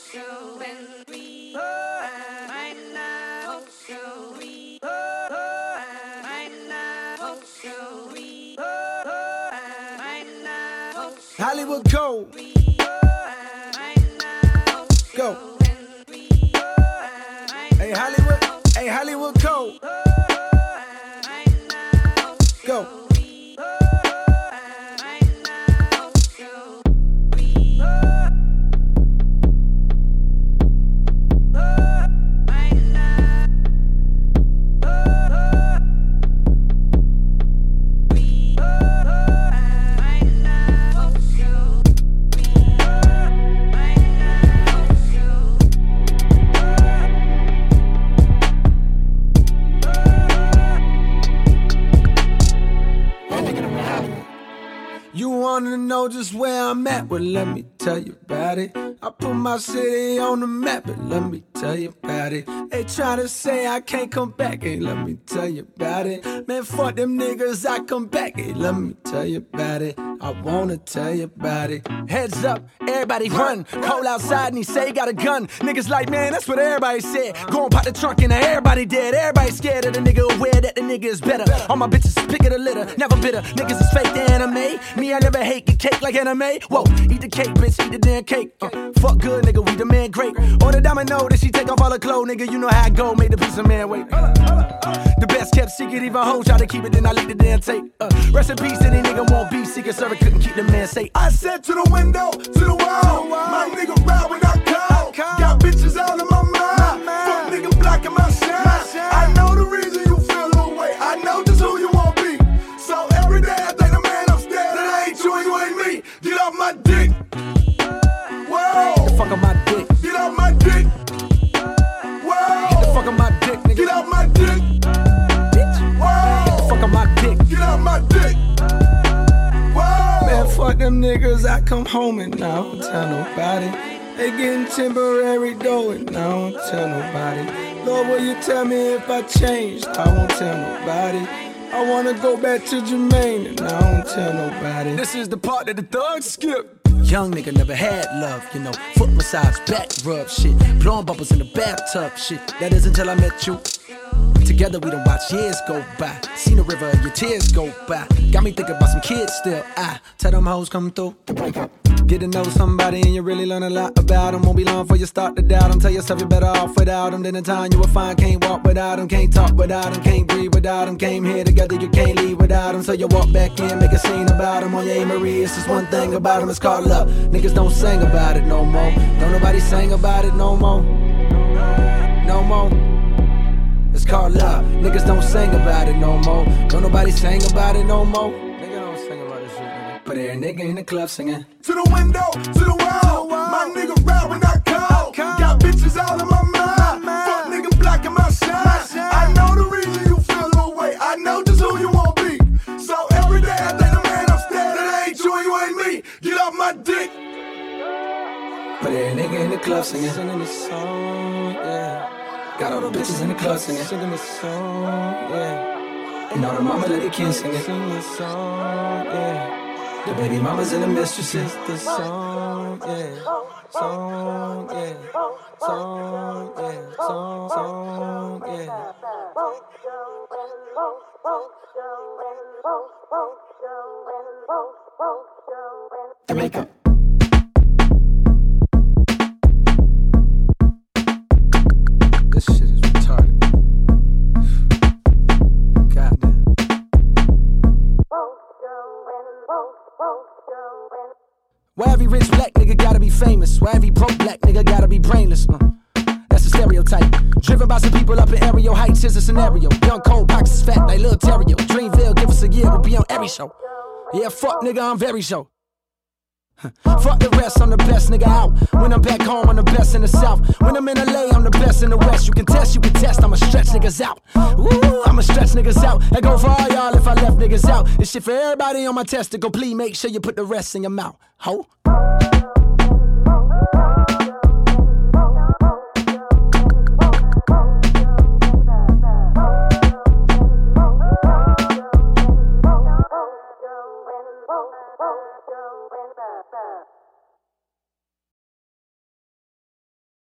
Hollywood go. Go. Hey Hollywood go. Go. You wanna know just where I'm at? Well, let me tell you about it. I put my city on the map, but let me tell you about it. They try to say I can't come back, hey, let me tell you about it. Man, fuck them niggas, I come back, hey, let me tell you about it. I wanna tell you about it. Heads up, everybody run. Cole outside and he say he got a gun. Niggas like, man, that's what everybody said. Go and pop the trunk and everybody dead. Everybody scared of the nigga, aware that the nigga is better. All my bitches pick of the litter, never bitter. Niggas is fake the anime. Me, I never hate, get cake like anime. Whoa, eat the cake, bitch, eat the damn cake. Fuck good, nigga, we the man great. Or the domino that she take off all her clothes, nigga, you know how I go, made the piece of man wait. The best kept secret, even hoes try to keep it, then I leak the damn tape. Rest in peace, any nigga won't be secret service, couldn't keep the man safe. I said to the window, to the wall, my nigga ride when I call. Got bitches all in my mind, fuck nigga blocking my shine. I know the reason you feel the way, I know just who you want be. So every day I think the man upstairs, that ain't you and you ain't me. Get off my dick. Whoa. Get the fuck on my dick. Get off my dick. Whoa. Get the fuck on my dick, nigga. Get off my dick. Bitch. Whoa. Get the fuck on my dick. Get off my dick. Whoa. Man, fuck them niggas, I come home and I don't tell nobody. They getting temporary dough and I don't tell nobody. Lord, will you tell me if I changed? I won't tell nobody. I wanna go back to Jermaine and I don't tell nobody. This is the part that the thugs skip. Young nigga never had love, you know. Foot massage, back rub shit. Blowing bubbles in the bathtub shit. That is until I met you. Together we done watch years go by. Seen the river, your tears go by. Got me thinking about some kids still. I tell them hoes come through. Get to know somebody and you really learn a lot about them. Won't be long before you start to doubt them. Tell yourself you're better off without them. Then in time you will find can't walk without them. Can't talk without them. Can't breathe without them. Came here together, you can't leave without them. So you walk back in, make a scene about them. On your A-Marie, it's just one thing about them. It's called love. Niggas don't sing about it no more. Don't nobody sing about it no more. No more. It's called love. Niggas don't sing about it no more. Don't nobody sing about it no more. Nigga don't sing about this shit, nigga. But every nigga in the club singing. To the window, to the wall. My nigga ride when I call. Got bitches all in my mind. Fuck nigga blocking my shine. I know the reason you feel the way. I know just who you want be. So every day I think the man upstairs, that ain't you and you ain't me. Get off my dick. But every nigga in the club singing. Singing this song, yeah. Got all the bitches in the club singing. Singing this song, yeah. And all the mama let the kids singing. Sing this song, yeah. The baby mamas and the mistresses. The song, yeah. Song, yeah. Song, yeah. Song, yeah. Jamaica. This shit is retarded. Goddamn. Why every rich black nigga gotta be famous? Why every broke black nigga gotta be brainless? That's a stereotype. Driven by some people up in aerial heights is a scenario. Young cold pockets fat like Lil Terrio. Dreamville, give us a year, we'll be on every show. Yeah, fuck nigga, I'm very show. Fuck the rest, I'm the best nigga out. When I'm back home, I'm the best in the South. When I'm in LA, I'm the best in the West. You can test, I'ma stretch niggas out. Woo, I'ma stretch niggas out. I go for all y'all if I left niggas out. This shit for everybody on my testicle. Please make sure you put the rest in your mouth, ho.